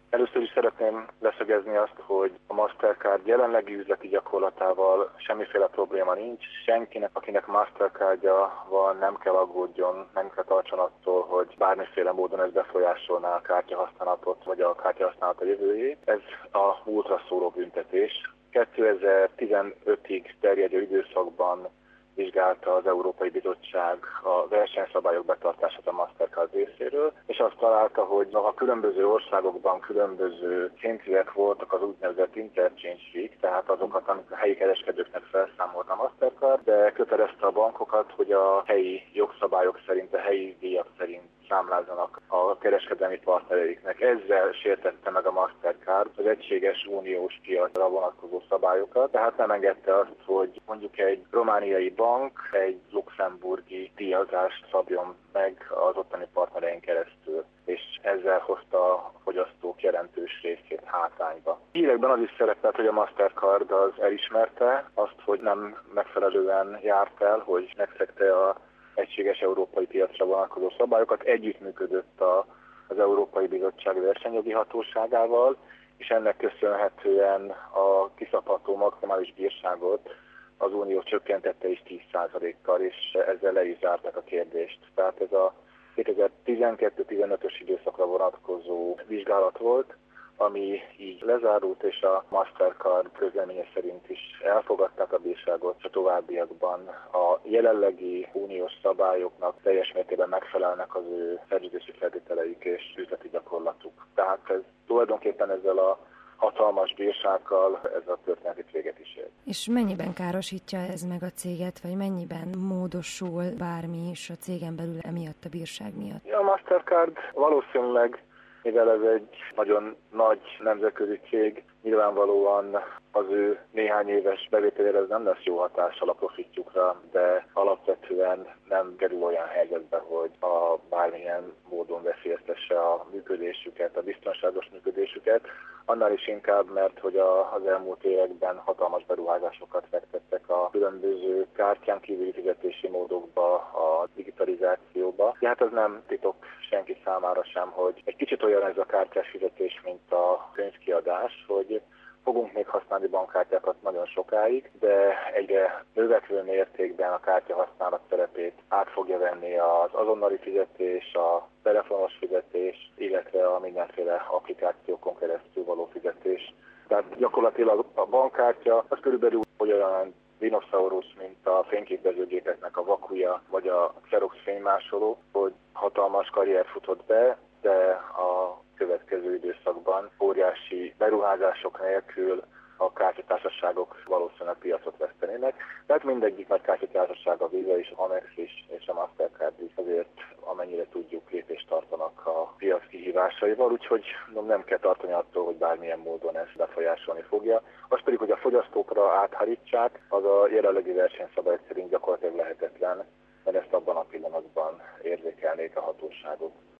Először is szeretném leszögezni azt, hogy a Mastercard jelenlegi üzleti gyakorlatával semmiféle probléma nincs. Senkinek, akinek Mastercardja van, nem kell aggódjon, nem kell tartson attól, hogy bármiféle módon ez befolyásolná a kártyahasználatot vagy a kártyahasználat a jövőjét. Ez a múltra szóló büntetés. 2015-ig terjedő időszakban vizsgálta az Európai Bizottság a versenyszabályok betartását a Mastercard részéről, és azt találta, hogy a különböző országokban különböző szintűek voltak az úgynevezett interchange feek, tehát azokat, amit a helyi kereskedőknek felszámolt a Mastercard, de kötelezte a bankokat, hogy a helyi jogszabályok szerint, a helyi díjak szerint számlázzanak a kereskedelmi partnereiknek. Ezzel sértette meg a Mastercard az egységes uniós piacra vonatkozó szabályokat, tehát nem engedte azt, hogy mondjuk egy romániai bank egy luxemburgi díjazást szabjon meg az ottani partnerein keresztül, és ezzel hozta a fogyasztók jelentős részét hátrányba. Hírekben az is szerepelt, hogy a Mastercard az elismerte azt, hogy nem megfelelően járt el, hogy megszegte az egységes európai piacra vonatkozó szabályokat, együttműködött az Európai Bizottság versenyjogi hatóságával, és ennek köszönhetően a kiszabható maximális bírságot az Unió csökkentette is 10%-kal, és ezzel le is zárták a kérdést. Tehát ez a 2012-15-ös időszakra vonatkozó vizsgálat volt, ami így lezárult, és a Mastercard közleménye szerint is elfogadták a bírságot, a továbbiakban a jelenlegi uniós szabályoknak teljes mértékben megfelelnek az ő szerződési feltételeik és üzleti gyakorlatuk. Tehát ez tulajdonképpen ezzel a hatalmas bírsággal ez a történet véget is ér. És mennyiben károsítja ez meg a céget, vagy mennyiben módosul bármi is a cégen belül emiatt a bírság miatt? A Mastercard valószínűleg, mivel ez egy nagyon nagy nemzetközi cég, nyilvánvalóan az ő néhány éves bevételére ez nem lesz jó hatással a profitjukra, de alapvetően nem kerül olyan helyzetbe, hogy a bármilyen módon veszélyeztesse a működésüket, a biztonságos működésüket. Annál is inkább, mert hogy az elmúlt években hatalmas beruházásokat fektettek a különböző kártyán kívüli fizetési módokba, a digitalizációba. Hát ez nem titok senki számára sem, hogy egy kicsit olyan ez a kártyás fizetés, mint a könyvkiadás, hogy fogunk még használni bankkártyákat nagyon sokáig, de egyre növekvő mértékben a kártyahasználat szerepét át fogja venni az azonnali fizetés, a telefonos fizetés, illetve a mindenféle applikációkon keresztül való fizetés. Tehát gyakorlatilag a bankkártya az körülbelül olyan dinoszaurusz, mint a fényképezőgépeknek a vakuja, vagy a Xerox fénymásoló, hogy hatalmas karrier futott be, de a következő időszakban óriási beruházások nélkül a kártyatársaságok valószínűleg piacot vesztenének. Tehát mindegyik nagy kártyatársaság, a Visa is, a Amex is, és a Mastercard is azért, amennyire tudjuk, lépést tartanak a piac kihívásaival, úgyhogy nem kell tartani attól, hogy bármilyen módon ezt befolyásolni fogja. Az pedig, hogy a fogyasztókra áthárítsák, az a jelenlegi versenyszabályok szerint gyakorlatilag lehetetlen, mert ezt abban a pillanatban érzékelnék a hatóságok.